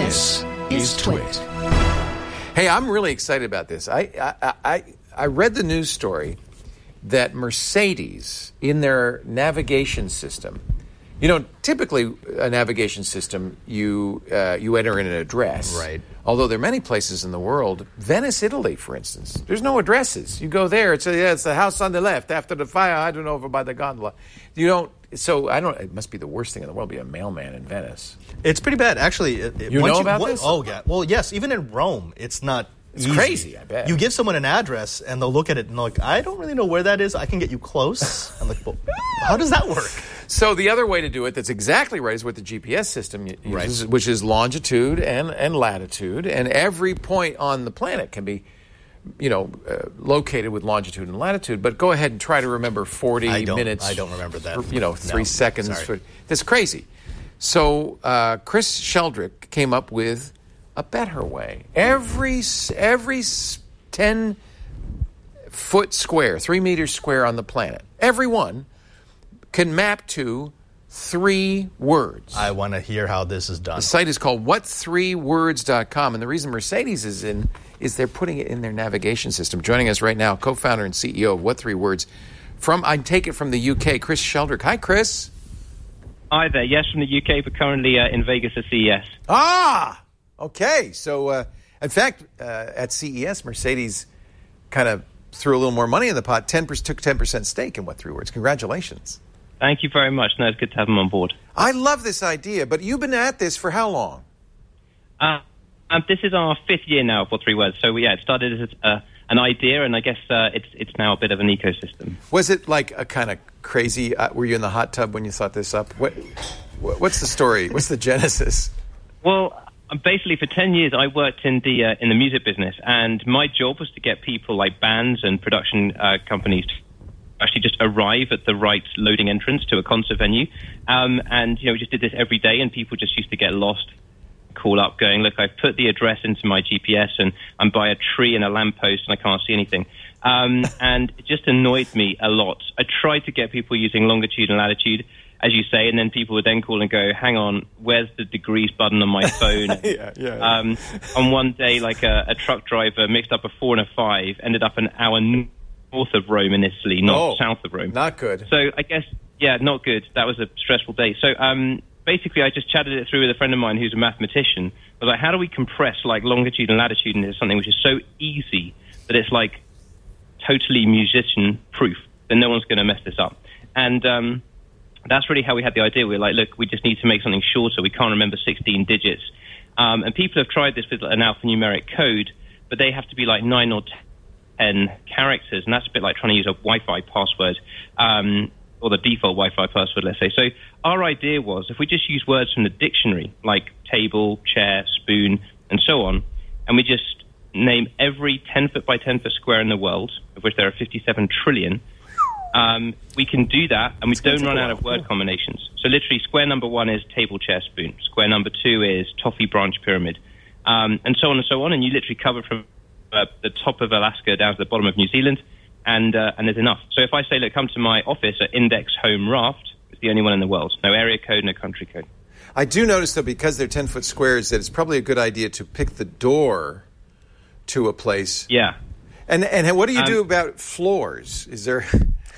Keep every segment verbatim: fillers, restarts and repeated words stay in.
This is Twit. Hey, I'm really excited about this. I, I I I read the news story that Mercedes, in their navigation system, you know, typically a navigation system, you uh, you enter in an address. Right. Although there are many places in the world, Venice, Italy, for instance, there's no addresses. You go there, it's a, yeah, it's the house on the left after the fire, I don't know, over by the gondola. You don't. So I don't. It must be the worst thing in the world to be a mailman in Venice. It's pretty bad, actually. It, you know you, about what, this? Oh yeah. Well, yes. Even in Rome, it's not. It's easy. crazy. I bet. You give someone an address, and they'll look at it and they're like, "I don't really know where that is. I can get you close." I'm like, well, "How does that work?" So the other way to do it, that's exactly right, is what the G P S system uses, right. which is longitude and and latitude, and every point on the planet can be, you know, uh, located with longitude and latitude. But go ahead and try to remember forty I don't, minutes. I don't remember that. You know, three no, seconds. sorry. For, that's crazy. So uh, Chris Sheldrick came up with a better way. Every every ten foot square, three meters square on the planet, every one can map to three words. I want to hear how this is done. The site is called what three words dot com, and the reason Mercedes is in is they're putting it in their navigation system. Joining us right now, co-founder and C E O of What Three Words, from I take it from the U K, Chris Sheldrick. Hi, Chris. Hi there. Yes, from the U K, but currently uh, in Vegas at C E S. Ah, okay. So, uh, in fact, uh, at C E S, Mercedes kind of threw a little more money in the pot. ten percent took ten percent stake in What Three Words. Congratulations. Thank you very much. No, it's good to have them on board. I love this idea, but you've been at this for how long? Uh, um, this is our fifth year now of What Three Words. So, yeah, it started as uh, an idea, and I guess uh, it's it's now a bit of an ecosystem. Was it like a kind of crazy, uh, were you in the hot tub when you thought this up? What, what's the story? What's the genesis? Well, basically, for ten years, I worked in the uh, in the music business, and my job was to get people like bands and production uh, companies to actually just arrive at the right loading entrance to a concert venue. Um, and, you know, we just did this every day, and people just used to get lost, call up going, look, I've put the address into my G P S, and I'm by a tree and a lamppost, and I can't see anything. Um, and it just annoyed me a lot. I tried to get people using longitude and latitude, as you say, and then people would then call and go, hang on, where's the degrees button on my phone? yeah, yeah, yeah. Um, on one day, like a, a truck driver mixed up a four and a five, ended up an hour north of Rome in Italy, not oh, south of Rome. Not good. So I guess, yeah, not good. That was a stressful day. So um, basically, I just chatted it through with a friend of mine who's a mathematician. I was like, how do we compress like longitude and latitude into something which is so easy that it's like totally musician-proof, that no one's going to mess this up? And um, that's really how we had the idea. We were like, look, we just need to make something shorter. We can't remember sixteen digits. Um, and people have tried this with an alphanumeric code, but they have to be like nine or ten characters, and that's a bit like trying to use a Wi-Fi password, um, or the default Wi-Fi password, let's say. So our idea was, if we just use words from the dictionary, like table, chair, spoon, and so on, and we just name every ten foot by ten foot square in the world, of which there are fifty-seven trillion, um, we can do that, and we don't run out of word yeah. combinations. So literally, square number one is table, chair, spoon. Square number two is toffee, branch, pyramid, um, and so on and so on, and you literally cover from Uh, the top of Alaska down to the bottom of New Zealand, and uh, and there's enough. So if I say, look, come to my office at Index Home Raft, it's the only one in the world. No area code, no country code. I do notice, though, because they're ten-foot squares, that it's probably a good idea to pick the door to a place. Yeah. And and what do you um, do about floors? Is there...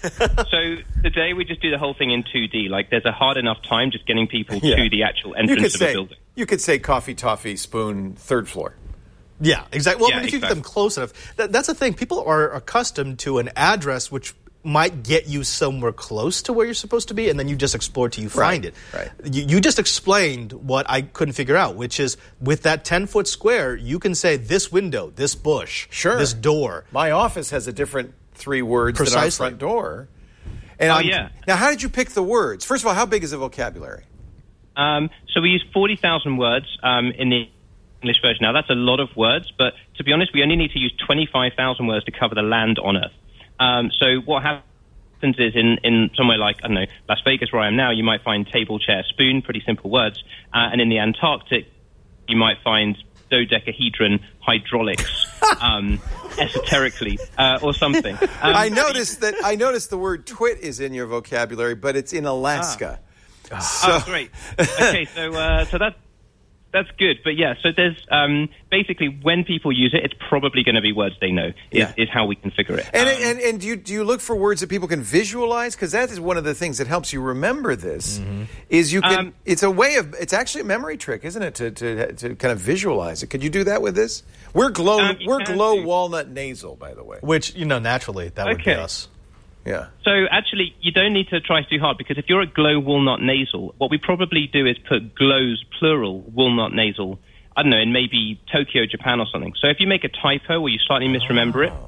So today we just do the whole thing in two D. Like, there's a hard enough time just getting people yeah. to the actual entrance of say, a building. You could say coffee, toffee, spoon, third floor. Yeah, exactly. Well, yeah, I mean, if you exactly. get them close enough, that, that's the thing. People are accustomed to an address which might get you somewhere close to where you're supposed to be, and then you just explore till you find right, it. Right. You, you just explained what I couldn't figure out, which is with that ten-foot square, you can say this window, this bush, sure. this door. My office has a different three words Precisely. than our front door. And oh, I'm, yeah. Now, how did you pick the words? First of all, how big is the vocabulary? Um, so we use forty thousand words um, in the English version. Now, that's a lot of words, but to be honest, we only need to use twenty-five thousand words to cover the land on Earth. Um, so what happens is in, in somewhere like, I don't know, Las Vegas, where I am now, you might find table, chair, spoon, pretty simple words. Uh, and in the Antarctic, you might find dodecahedron, hydraulics, um, esoterically, uh, or something. Um, I noticed that I noticed the word twit is in your vocabulary, but it's in Alaska. Ah. So. Oh, great. Okay, so uh, so that That's good, but yeah. So there's um, basically when people use it, it's probably going to be words they know. Is, Yeah. is how we configure it. And, Um, and and do you do you look for words that people can visualize? Because that is one of the things that helps you remember this. Is you can. Um, it's a way of. It's actually a memory trick, isn't it? To to to kind of visualize it. Could you do that with this? We're glow. Um, you we're can glow do. walnut nasal, by the way. Which, you know, naturally, that would be Okay. us. Yeah. So actually, you don't need to try too hard because if you're at glow walnut nasal, what we probably do is put glows plural walnut nasal. I don't know, in maybe Tokyo, Japan, or something. So if you make a typo or you slightly misremember it,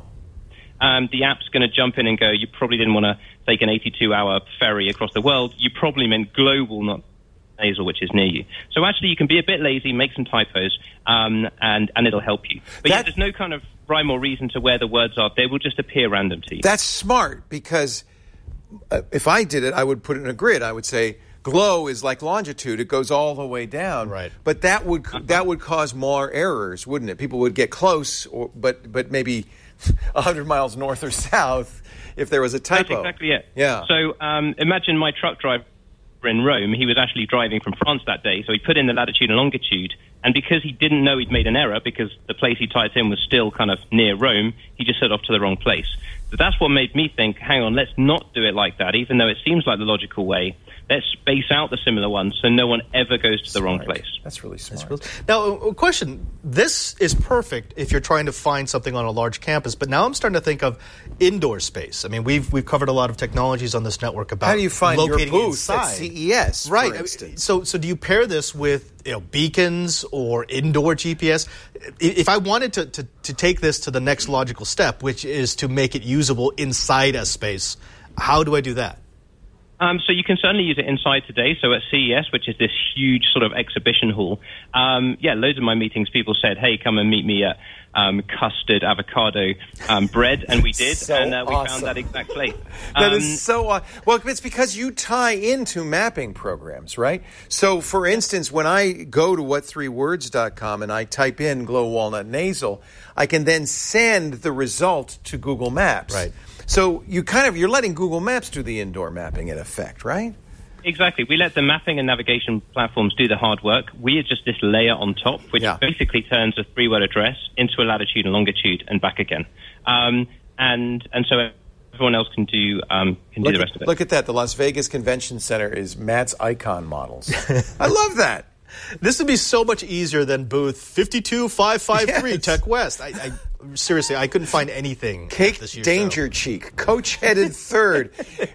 um, the app's going to jump in and go, you probably didn't want to take an eighty-two hour ferry across the world. You probably meant glow walnut nasal, which is near you. So actually, you can be a bit lazy, make some typos, um, and and it'll help you. But yeah, That- there's no kind of rhyme or reason to where the words are. They will just appear random to you. That's smart because uh, if I did it, I would put it in a grid. I would say glow is like longitude; it goes all the way down. Right. But that would that would cause more errors, wouldn't it? People would get close, or but but maybe a hundred miles north or south if there was a typo. That's exactly it. Yeah. So um, imagine my truck driver in Rome. He was actually driving from France that day, so he put in the latitude and longitude. And because he didn't know he'd made an error, because the place he typed in was still kind of near Rome, he just set off to the wrong place. So that's what made me think, hang on, let's not do it like that, even though it seems like the logical way. Let's space out the similar ones so no one ever goes to the wrong place. That's really smart. Now, a question. This is perfect if you're trying to find something on a large campus, but now I'm starting to think of indoor space. I mean, we've we've covered a lot of technologies on this network about How do you find your locating booth inside. at C E S, Right. for I mean, instance? So, so do you pair this with, you know, beacons or indoor G P S? I- If I wanted to, to, to take this to the next logical step, which is to make it usable inside a space, how do I do that? Um, so you can certainly use it inside today. So at C E S, which is this huge sort of exhibition hall, um, yeah, loads of my meetings, people said, hey, come and meet me at um, custard avocado um, bread. And we did. So and uh, we awesome. found that exact place. That Um, is so aw- well. It's because you tie into mapping programs, right? So, for instance, when I go to what three words dot com and I type in glow walnut nasal, I can then send the result to Google Maps. Right. So you kind of you're letting Google Maps do the indoor mapping in effect, right? Exactly. We let the mapping and navigation platforms do the hard work. We are just this layer on top, which Yeah. basically turns a three-word address into a latitude and longitude and back again. Um, and and so everyone else can do um, can Look do the at, rest of it. look at that. The Las Vegas Convention Center is Matt's icon models. I love that. This would be so much easier than booth fifty-two five fifty-three Yes. Tech West. I, I seriously, I couldn't find anything. at Cake this year's Danger show. Cheek, coach-headed third.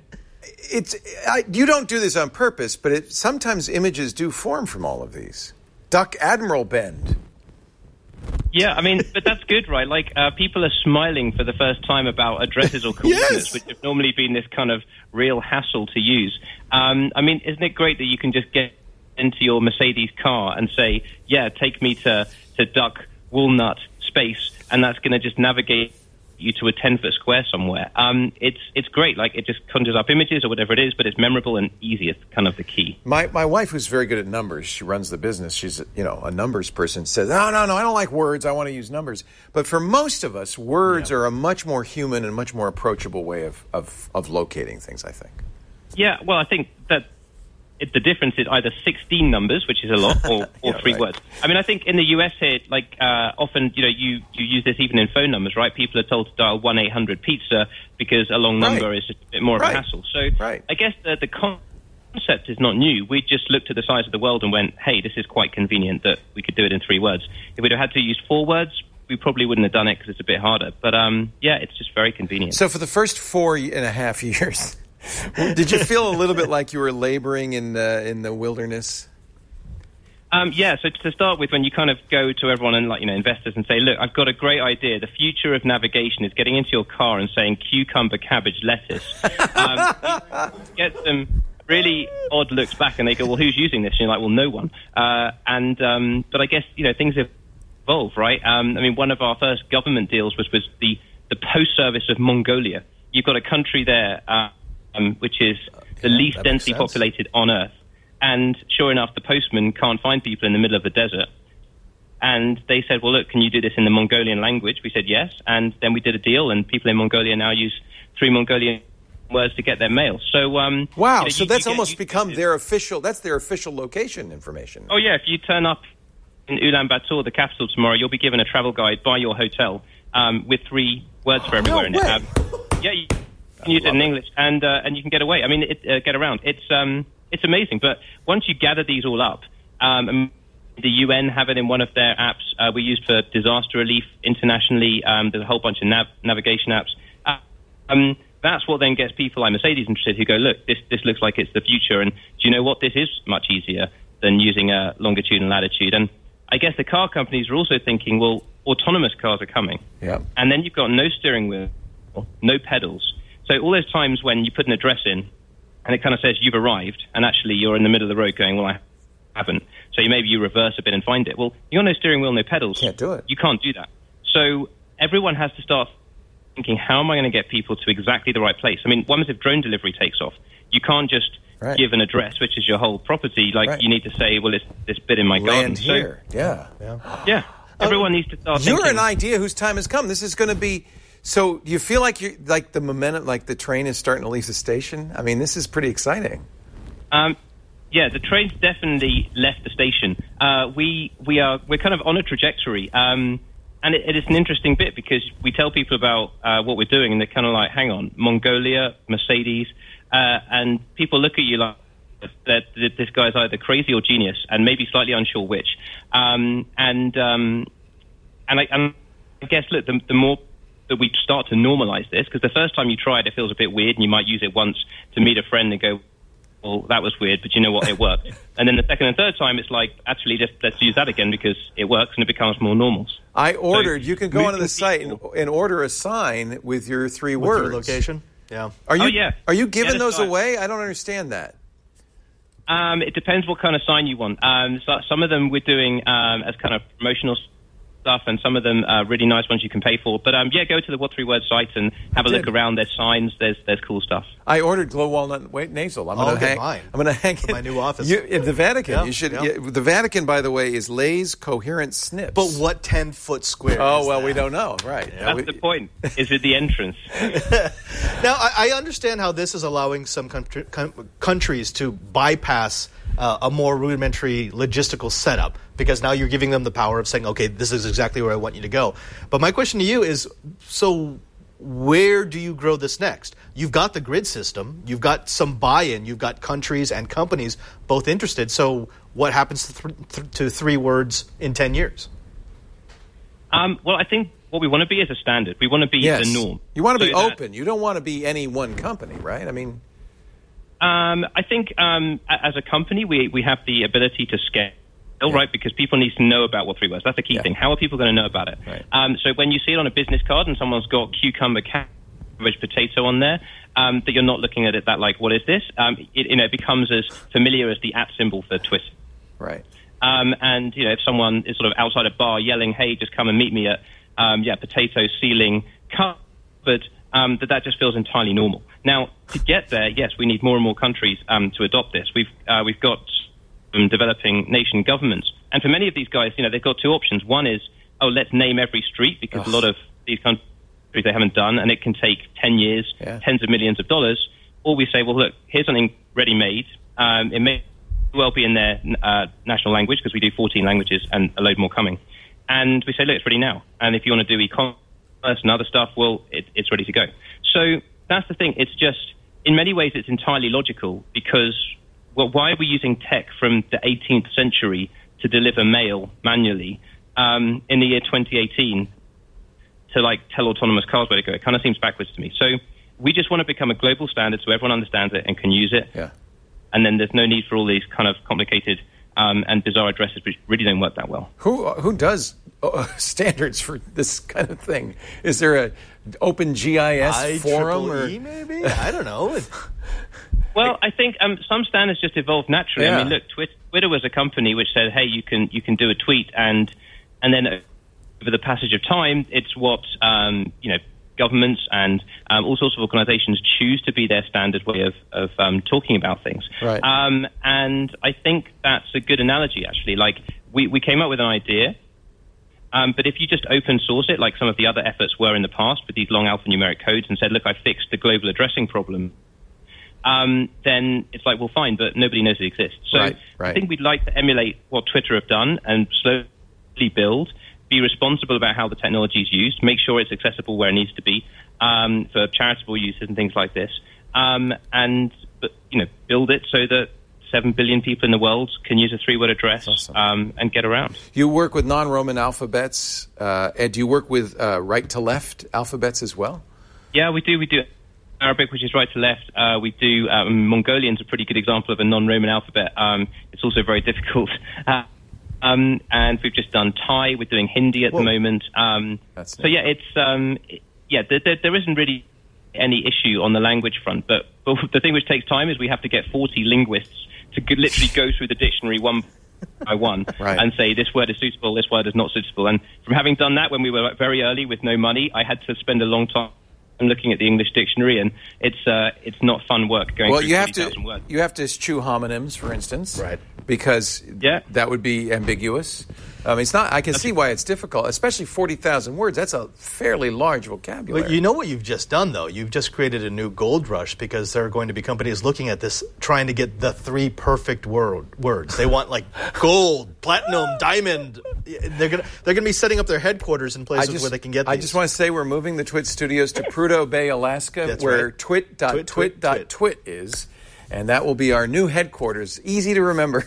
It's I, you don't do this on purpose, but it, sometimes images do form from all of these. Duck Admiral Bend. Yeah, I mean, but that's good, right? Like, uh, people are smiling for the first time about addresses or coordinates, Yes. which have normally been this kind of real hassle to use. Um, I mean, isn't it great that you can just get into your Mercedes car and say, yeah, take me to, to Duck Walnut Space, and that's going to just navigate you to a ten-foot square somewhere. Um, it's it's great. Like, it just conjures up images or whatever it is, but it's memorable and easy. It's kind of the key. My my wife, who's very good at numbers, she runs the business. She's you know a numbers person. Says, no, no, no, I don't like words. I want to use numbers. But for most of us, words are a much more human and much more approachable way of of, of locating things, I think. Yeah, well, I think that it, the difference is either sixteen numbers, which is a lot, or, or Yeah, three right. words. I mean, I think in the U S here, like, uh, often, you know, you, you use this even in phone numbers, right? People are told to dial one eight hundred pizza because a long number Right. is just a bit more of Right. a hassle. So Right. I guess the, the concept is not new. We just looked at the size of the world and went, hey, this is quite convenient that we could do it in three words. If we'd have had to use four words, we probably wouldn't have done it because it's a bit harder. But, um, yeah, it's just very convenient. So for the first four and a half years, did you feel a little bit like you were laboring in uh, in the wilderness? Um, yeah, so to start with, when you kind of go to everyone and, like, you know, investors and say, look, I've got a great idea. The future of navigation is getting into your car and saying cucumber, cabbage, lettuce. Um, you get some really odd looks back and they go, well, who's using this? And you're like, well, no one. Uh, and um, but I guess, you know, things evolve, right? Um, I mean, one of our first government deals was with the, the Post Service of Mongolia. You've got a country there uh, um, which is the Yeah, least that makes densely sense. populated on Earth. And sure enough, the postman can't find people in the middle of the desert. And they said, well, look, can you do this in the Mongolian language? We said yes. And then we did a deal, and people in Mongolia now use three Mongolian words to get their mail. So, um, Wow! you know, so you- that's you get almost used to become it. their official. That's their official location information. Oh, yeah, if you turn up in Ulaanbaatar, the capital, tomorrow, you'll be given a travel guide by your hotel um, with three words for everywhere no in it. way. Um, yeah, you can use it in English, and uh, and you can get away. I mean, it, uh, get around. It's um, it's amazing. But once you gather these all up, um, the U N have it in one of their apps. Uh, we used for disaster relief internationally. Um, there's a whole bunch of nav- navigation apps. Uh, um, that's what then gets people like Mercedes interested, who go, look, this this looks like it's the future, and do you know what? This is much easier than using a longitude and latitude. And I guess the car companies are also thinking, well, autonomous cars are coming. Yeah. And then you've got no steering wheel, no pedals. So all those times when you put an address in and it kind of says you've arrived, and actually you're in the middle of the road going, well, I haven't. So you, maybe you reverse a bit and find it. Well, you got no steering wheel, no pedals. Can't do it. You can't do that. So everyone has to start thinking, how am I going to get people to exactly the right place? I mean, what if drone delivery takes off? You can't just right. give an address, which is your whole property. Like, right. you need to say, well, it's this bit in my Land garden. here. So, yeah. Yeah. yeah. Everyone needs to start You're thinking. an idea whose time has come. This is going to be... So do you feel like you like the momentum, like the train is starting to leave the station? I mean, this is pretty exciting. Um, yeah, the train's definitely left the station. Uh, we we are we're kind of on a trajectory, um, and it, it is an interesting bit because we tell people about uh, what we're doing, and they're kind of like, "Hang on, Mongolia, Mercedes," uh, and people look at you like that this guy's either crazy or genius, and maybe slightly unsure which. Um, and um, and I, and I guess look, the, the more that we start to normalize this, because the first time you try it, it feels a bit weird, and you might use it once to meet a friend and go, well, that was weird, but you know what, it worked. And then the second and third time, it's like, actually, just let's use that again because it works and it becomes more normal. I ordered, So, you can go onto the site and, and order a sign with your three With words. your location? Yeah. Are you, Oh, yeah. Are you giving Yeah, those that's away? I don't understand that. Um, it depends what kind of sign you want. Um, so some of them we're doing um, as kind of promotional stuff, and some of them are really nice ones you can pay for. But um, yeah, go to the What Three Words site and have a look around. There's signs. There's there's cool stuff. I ordered glow walnut wait, nasal. I'm I'll going to get hang. mine. I'm going to hang it. My new office. You, in the Vatican, Yeah, you should. yeah. Yeah, the Vatican, by the way, is Lay's coherent snips. But what ten-foot square Oh is well, that? we don't know, right? Yeah, That's we- the point. Is it the entrance? Now, I, I understand how this is allowing some country, com- countries to bypass uh, a more rudimentary logistical setup, because now you're giving them the power of saying, okay, this is exactly where I want you to go. But my question to you is, so where do you grow this next? You've got the grid system. You've got some buy-in. You've got countries and companies both interested. So what happens to, th- th- to three words in ten years? Um, well, I think what we want to be is a standard. We want to be yes. the norm. You want to be So that- open. You don't want to be any one company, right? I mean, Um, I think um, a- as a company, we, we have the ability to scale, Yeah. right? Because people need to know about what three words. That's the key Yeah. thing. How are people going to know about it? Right. Um, so when you see it on a business card and someone's got cucumber, cabbage, potato on there, um, that you're not looking at it that like, what is this? Um, it, you know, it becomes as familiar as the at symbol for Twitter. right. Um, and, you know, if someone is sort of outside a bar yelling, hey, just come and meet me at, um, yeah, potato, ceiling, cupboard, um, that that just feels entirely normal. Now, to get there, yes, we need more and more countries um, to adopt this. We've uh, we've got um, developing nation governments. And for many of these guys, you know, they've got two options. One is, oh, let's name every street, because Ugh. a lot of these countries they haven't done, and it can take ten years, Yeah. tens of millions of dollars. Or we say, well, look, here's something ready-made. Um, it may well be in their uh, national language, because we do fourteen languages and a load more coming. And we say, look, it's ready now. And if you want to do e-commerce and other stuff, well, it, it's ready to go. So that's the thing. It's just, in many ways, it's entirely logical, because, well, why are we using tech from the eighteenth century to deliver mail manually um, in the year twenty eighteen to, like, tell autonomous cars where to go? It kind of seems backwards to me. So we just want to become a global standard so everyone understands it and can use it. Yeah. And then there's no need for all these kind of complicated um, and bizarre addresses which really don't work that well. Who who does uh, standards for this kind of thing? Is there a open G I S forum? Or? I E maybe? I don't know. Well, I think um, some standards just evolve naturally. Yeah. I mean, look, Twitter, Twitter was a company which said, "Hey, you can you can do a tweet," and and then over the passage of time, it's what um, you know governments and um, all sorts of organizations choose to be their standard way of of um, talking about things. Right. Um, and I think that's a good analogy, actually. Like we we came up with an idea. Um, but if you just open source it, like some of the other efforts were in the past with these long alphanumeric codes, and said, look, I fixed the global addressing problem, um, then it's like, well, fine, but nobody knows it exists. So Right, right. I think we'd like to emulate what Twitter have done and slowly build, be responsible about how the technology is used, make sure it's accessible where it needs to be um, for charitable uses and things like this, um, and you know, build it so that seven billion people in the world can use a three-word address awesome. um, and get around. You work with non-Roman alphabets, uh, and do you work with uh, right-to-left alphabets as well? Yeah, we do. We do Arabic, which is right to left. Uh, we do um, Mongolian's a pretty good example of a non-Roman alphabet. Um, it's also very difficult. Uh, um, and we've just done Thai. We're doing Hindi at Whoa. the moment. Um, That's so yeah, it's um, it, yeah. There, there, there isn't really any issue on the language front, but, but the thing which takes time is we have to get forty linguists to g- literally go through the dictionary one by one right. and say this word is suitable, this word is not suitable. And from having done that when we were very early with no money, I had to spend a long time looking at the English dictionary, and it's uh, it's not fun work going well, through you have forty thousand to words. You have to eschew homonyms, for instance, right? Because yeah. that would be ambiguous. I mean, it's not. I can That's see why it's difficult, especially forty thousand words. That's a fairly large vocabulary. But you know what you've just done, though? You've just created a new gold rush, because there are going to be companies looking at this, trying to get the three perfect word, words. They want like gold, platinum, diamond. They're gonna they're gonna be setting up their headquarters in places just, where they can get these. I just want to say we're moving the Twit studios to Prudhoe Bay, Alaska, That's where right. twit dot twit Twit, dot twit, twit is, and that will be our new headquarters. Easy to remember.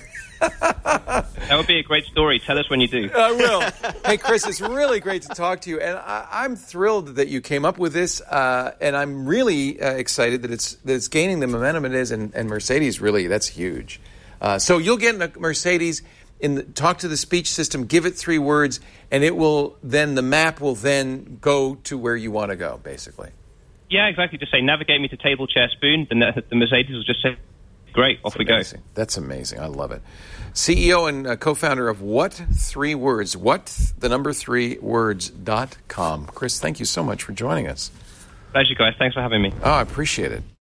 That would be a great story. Tell us when you do. I will. Hey, Chris, it's really great to talk to you, and I, I'm thrilled that you came up with this, uh, and I'm really uh, excited that it's that it's gaining the momentum it is, and, and Mercedes really, that's huge. Uh, so you'll get in a Mercedes, in the, talk to the speech system, give it three words, and it will then the map will then go to where you want to go, basically. Yeah, exactly. Just say navigate me to table, chair, spoon. The, the Mercedes will just say. Great, off That's we amazing. go. That's amazing. I love it. C E O and uh, co-founder of What Three Words, what the number three words dot com. Chris, thank you so much for joining us. Pleasure, guys. Thanks for having me. Oh, I appreciate it.